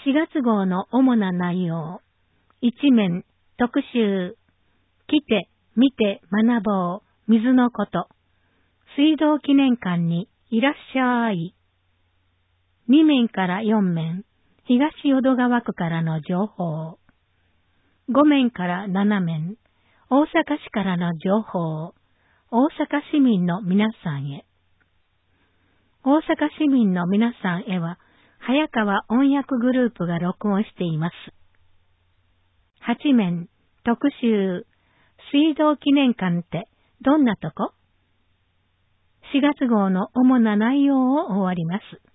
4月号の主な内容。一面、特集。来て、見て、学ぼう、水のこと。水道記念館にいらっしゃい。2面から4面、東淀川区からの情報。5面から7面、大阪市からの情報。大阪市民の皆さんへ。大阪市民の皆さんへは、早川音訳グループが録音しています。8面、特集。水道記念館ってどんなとこ？ 4 月号の主な内容を終わります。